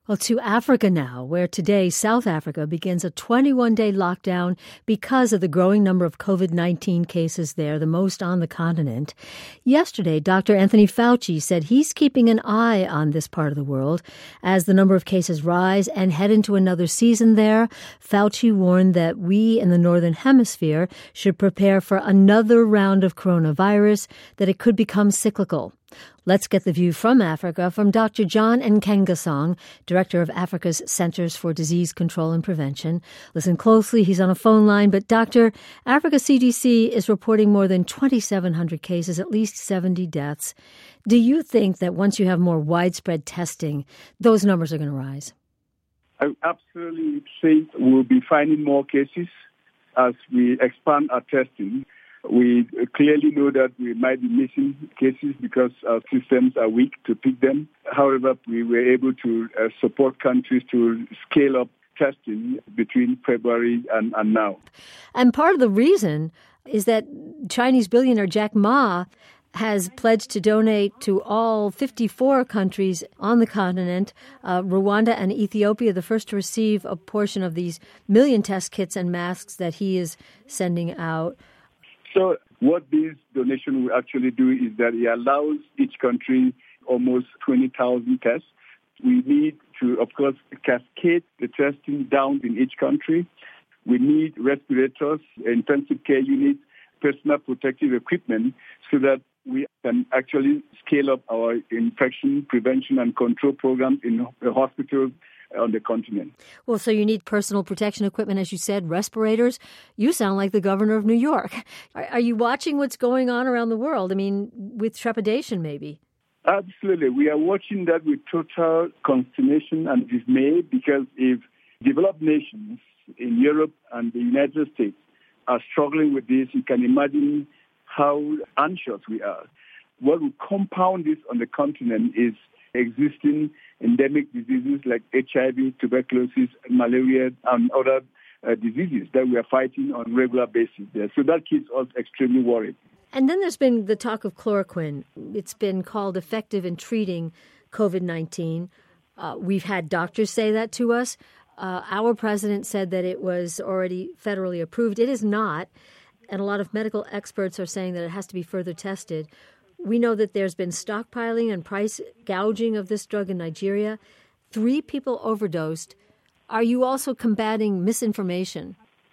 Well, to Africa now, where today South Africa begins a 21-day lockdown because of the growing number of COVID-19 cases there, the most on the continent. Yesterday, Dr. Anthony Fauci said he's keeping an eye on this part of the world as the number of cases rise and head into another season there. Fauci warned that we in the Northern Hemisphere should prepare for another round of coronavirus, that it could become cyclical. Let's get the view from Africa from Dr. John Nkengasong, Director of Africa's Centers for Disease Control and Prevention. Listen closely, he's on a phone line. But Doctor, Africa CDC is reporting more than 2,700 cases, at least 70 deaths. Do you think that once you have more widespread testing, those numbers are going to rise? I absolutely think we'll be finding more cases as we expand our testing. We clearly know that we might be missing cases because our systems are weak to pick them. However, we were able to support countries to scale up testing between February and now. And part of the reason is that Chinese billionaire Jack Ma has pledged to donate to all 54 countries on the continent, Rwanda and Ethiopia, the first to receive a portion of these million test kits and masks that he is sending out. So what this donation will actually do is that it allows each country almost 20,000 tests. We need to, of course, cascade the testing down in each country. We need respirators, intensive care units, personal protective equipment so that we can actually scale up our infection prevention and control programs in the hospitals on the continent. Well, so you need personal protection equipment, as you said, respirators. You sound like the governor of New York. Are you watching what's going on around the world? I mean, with trepidation, maybe. Absolutely. We are watching that with total consternation and dismay because if developed nations in Europe and the United States are struggling with this, you can imagine how anxious we are. What will compound this on the continent is existing endemic diseases like HIV, tuberculosis, malaria, and other diseases that we are fighting on a regular basis there. So that keeps us extremely worried. And then there's been the talk of chloroquine. It's been called effective in treating COVID-19. We've had doctors say that to us. Our president said that it was already federally approved. It is not. And a lot of medical experts are saying that it has to be further tested. We know that there's been stockpiling and price gouging of this drug in Nigeria. 3 people overdosed. Are you also combating misinformation?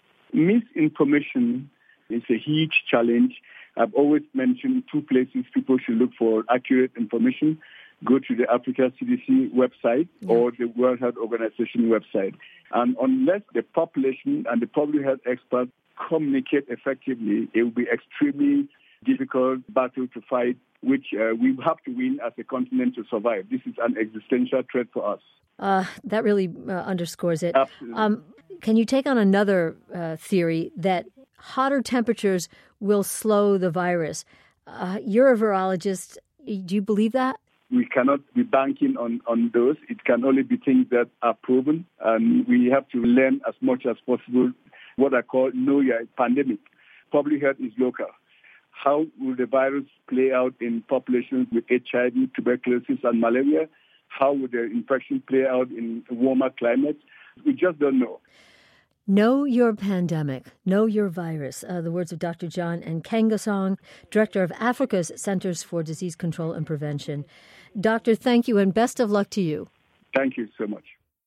Misinformation is a huge challenge. I've always mentioned 2 places people should look for accurate information. Go to the Africa CDC website or the World Health Organization website. And unless the population and the public health experts communicate effectively, it will be extremely difficult battle to fight, which we have to win as a continent to survive. This is an existential threat for us. That really underscores it. Absolutely. Can you take on another theory that hotter temperatures will slow the virus? You're a virologist. Do you believe that? We cannot be banking on those. It can only be things that are proven, and we have to learn as much as possible what I call know your pandemic. Public health is local. How will the virus play out in populations with HIV, tuberculosis, and malaria? How will the infection play out in warmer climates? We just don't know. Know your pandemic. Know your virus. The words of Dr. John Nkengasong, Director of Africa's Centers for Disease Control and Prevention. Doctor, thank you and best of luck to you. Thank you so much.